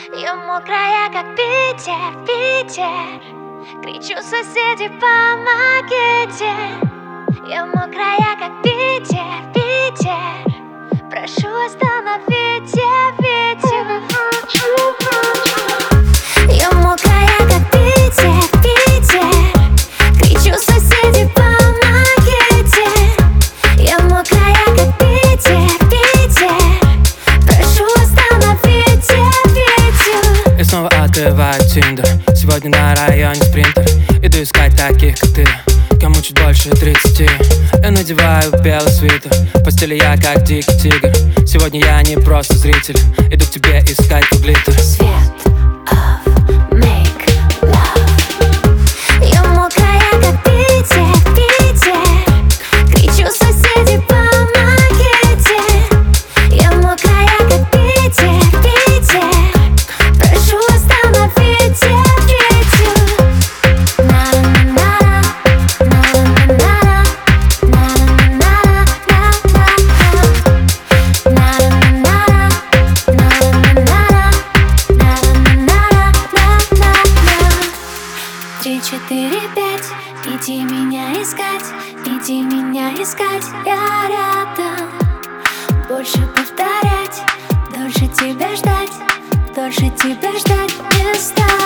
Я мокрая, как Питер, Питер. Кричу: соседи, помогите. Я мокрая, как Питер, Питер. Прошу, остановите ветер. Я мокрая, как Питер, Питер. Кричу: соседи, помогите. Я мокрая, как Питер, Питер. Прошу, остановите ветер. И снова открываю Тиндер. Сегодня на районе спринтер. Иду искать таких, как ты, кому чуть больше 30. Я надеваю белый свитер. В постели я как дикий тигр. Сегодня я не просто зритель. Иду к тебе искать глиттер. Свет of make love. Я мокрая, как Питер, Питер. Кричу: соседи, помогите. Я мокрая, как Питер, Питер. Прошу, остановите ветер. Три, четыре, пять. Иди меня искать, иди меня искать. Я рядом. Больше повторять, дольше тебя ждать, дольше тебя ждать не стану.